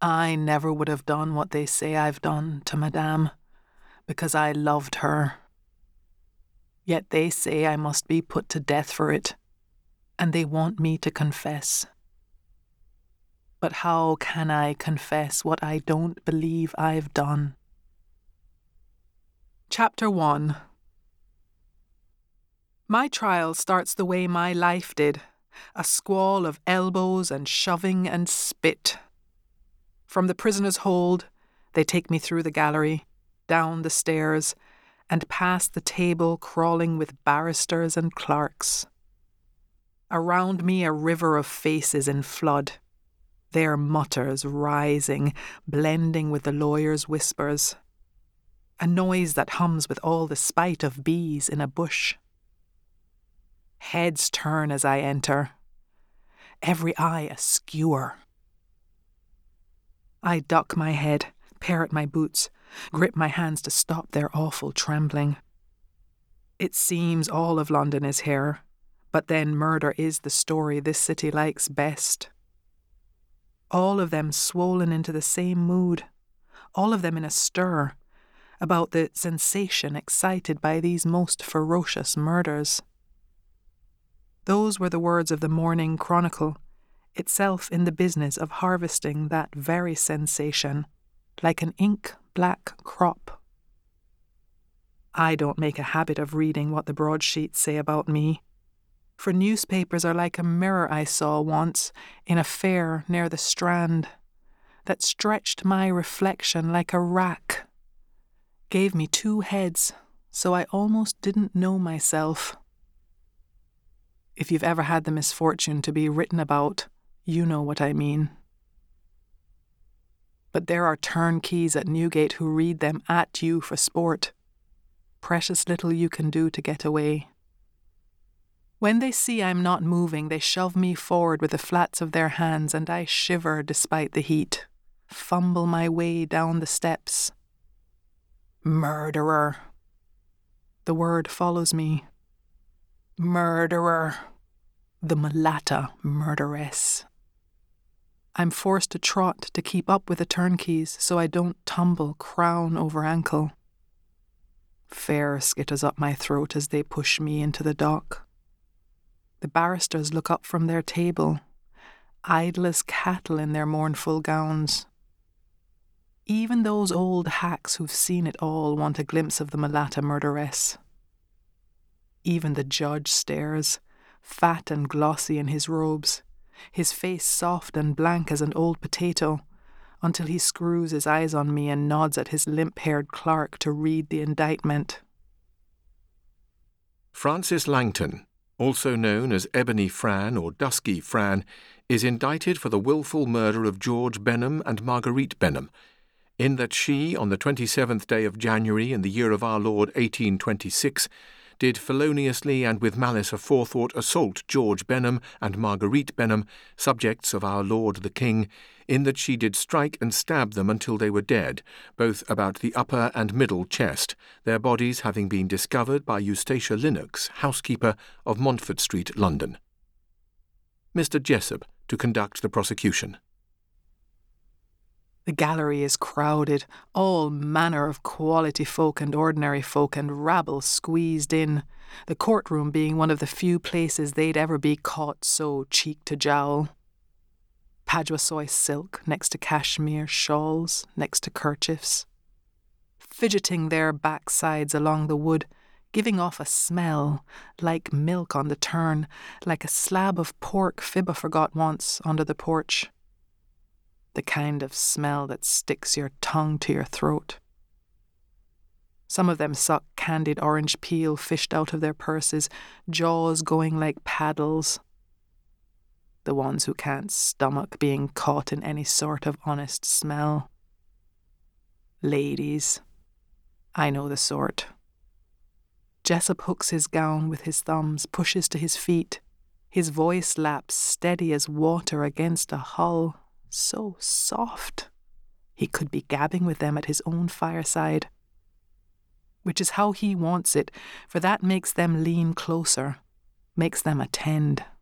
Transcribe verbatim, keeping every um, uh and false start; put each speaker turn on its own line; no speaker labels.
I never would have done what they say I've done to Madame, because I loved her. Yet they say I must be put to death for it, and they want me to confess. But how can I confess what I don't believe I've done? Chapter one. My trial starts the way my life did, a squall of elbows and shoving and spit. From the prisoner's hold, they take me through the gallery, down the stairs, and past the table crawling with barristers and clerks. Around me a river of faces in flood, their mutters rising, blending with the lawyer's whispers. A noise that hums with all the spite of bees in a bush. Heads turn as I enter, every eye a skewer. I duck my head, pare at my boots, grip my hands to stop their awful trembling. It seems all of London is here, but then murder is the story this city likes best. All of them swollen into the same mood, all of them in a stir, about the sensation excited by these most ferocious murders. Those were the words of the Morning Chronicle, itself in the business of harvesting that very sensation, like an ink-black crop. I don't make a habit of reading what the broadsheets say about me, for newspapers are like a mirror I saw once in a fair near the Strand, that stretched my reflection like a rack, gave me two heads, so I almost didn't know myself. If you've ever had the misfortune to be written about, you know what I mean. But there are turnkeys at Newgate who read them at you for sport. Precious little you can do to get away. When they see I'm not moving, they shove me forward with the flats of their hands, and I shiver despite the heat, fumble my way down the steps. Murderer. The word follows me. Murderer. The mulatta murderess. I'm forced to trot to keep up with the turnkeys so I don't tumble crown over ankle. Fear skitters up my throat as they push me into the dock. The barristers look up from their table, idle as cattle in their mournful gowns. Even those old hacks who've seen it all want a glimpse of the mulatta murderess. Even the judge stares, fat and glossy in his robes, his face soft and blank as an old potato, until he screws his eyes on me and nods at his limp-haired clerk to read the indictment.
Francis Langton, also known as Ebony Fran or Dusky Fran, is indicted for the wilful murder of George Benham and Marguerite Benham, in that she, on the twenty-seventh day of January in the year of our Lord eighteen twenty-six, did feloniously and with malice aforethought assault George Benham and Marguerite Benham, subjects of our Lord the King, in that she did strike and stab them until they were dead, both about the upper and middle chest, their bodies having been discovered by Eustacia Lennox, housekeeper of Montfort Street, London. Mister Jessup to conduct the prosecution.
The gallery is crowded, all manner of quality folk and ordinary folk and rabble squeezed in, the courtroom being one of the few places they'd ever be caught so cheek to jowl. Paduasoy silk next to cashmere shawls next to kerchiefs, fidgeting their backsides along the wood, giving off a smell, like milk on the turn, like a slab of pork Fibba forgot once under the porch. The kind of smell that sticks your tongue to your throat. Some of them suck candied orange peel fished out of their purses, jaws going like paddles. The ones who can't stomach being caught in any sort of honest smell. Ladies. I know the sort. Jessup hooks his gown with his thumbs, pushes to his feet. His voice laps steady as water against a hull. So soft. He could be gabbing with them at his own fireside. Which is how he wants it, for that makes them lean closer, makes them attend.